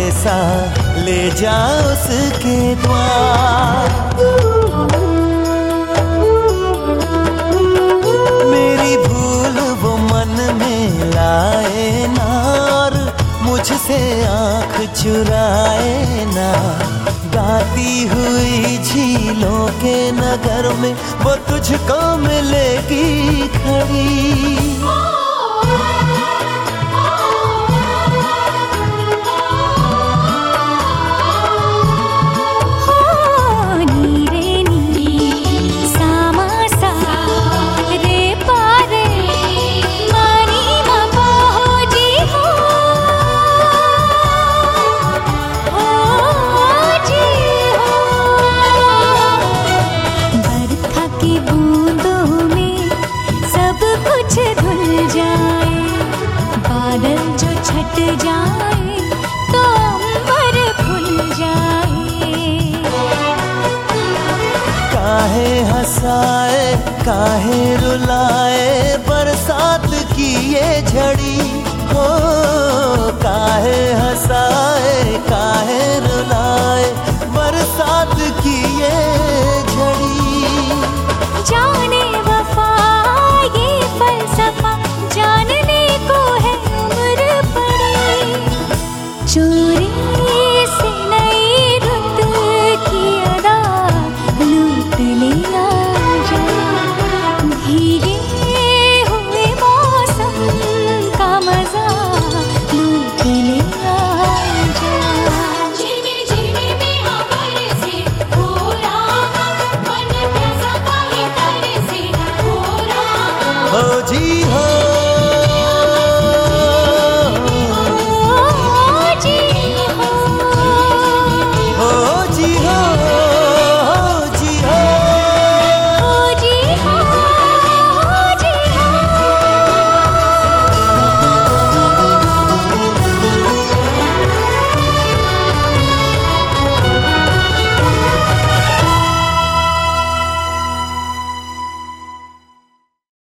सा ले जा उसके द्वार। मेरी भूल वो मन में लाए ना और मुझसे आँख चुराए ना। गाती हुई झीलों के नगर में वो तुझको मिलेगी खड़ी। बादल जो छट जाए तो अंबर खुल जाए। काहे हंसाए काहे रुलाए बरसात की ये झड़ी हो। काहे हंसाए काहे रुलाए बरसात की ये झड़ी। जाने वफा ये फलसफा जानने को है उम्र पड़ी। चोरी